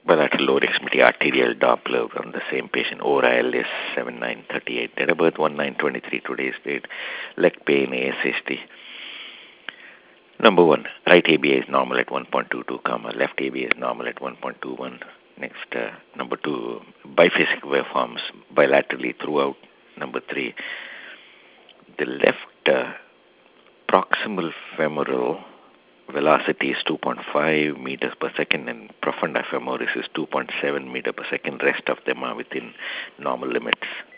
bilateral lower extremity arterial Doppler on the same patient. ORAL is 7938. Date of birth 1923. Today's date. Leg pain ASHT. Number 1, right ABA is normal at 1.22, comma, left ABA is normal at 1.21. Next, number 2, biphasic waveforms bilaterally throughout. Number 3, the left proximal femoral velocity is 2.5 meters per second and profunda femoris is 2.7 meter per second. Rest of them are within normal limits.